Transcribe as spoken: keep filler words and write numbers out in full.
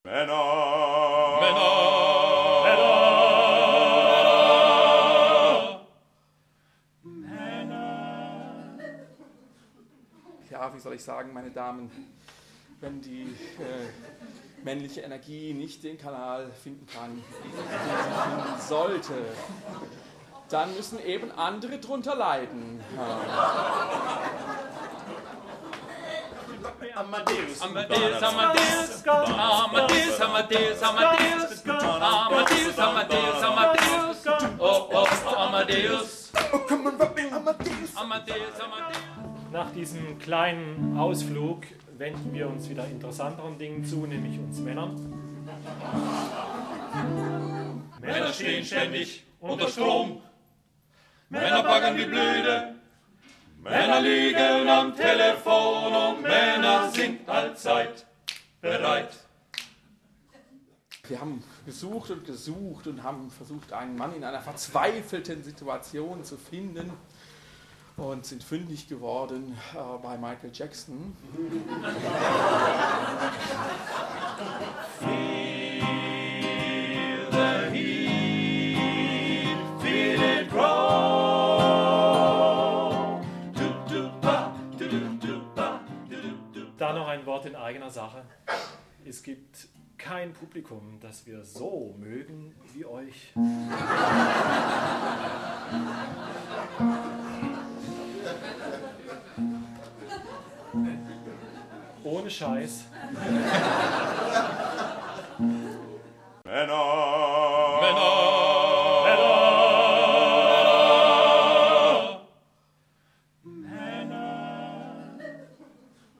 Männer. Männer. Ja, wie soll ich sagen, meine Damen, wenn die äh, männliche Energie nicht den Kanal finden kann, den sie finden sollte, dann müssen eben andere drunter leiden. Ja. Amadeus, Amadeus, Amadeus, Amadeus, Amadeus, Amadeus, Amadeus, Amadeus, Amadeus, oh, oh, Amadeus, Amadeus, Amadeus, Amadeus. Nach diesem kleinen Ausflug wenden wir uns wieder interessanteren Dingen zu, nämlich uns Männern. Männer stehen ständig unter Strom, Männer baggern wie blöde, Männer liegen am Telefon und Männer sind allzeit bereit. Wir haben gesucht und gesucht und haben versucht, einen Mann in einer verzweifelten Situation zu finden und sind fündig geworden äh, bei Michael Jackson. Feel the heat, feel it grow. Da noch ein Wort in eigener Sache. Es gibt kein Publikum, das wir so mögen wie euch. Ohne Scheiß. Männer.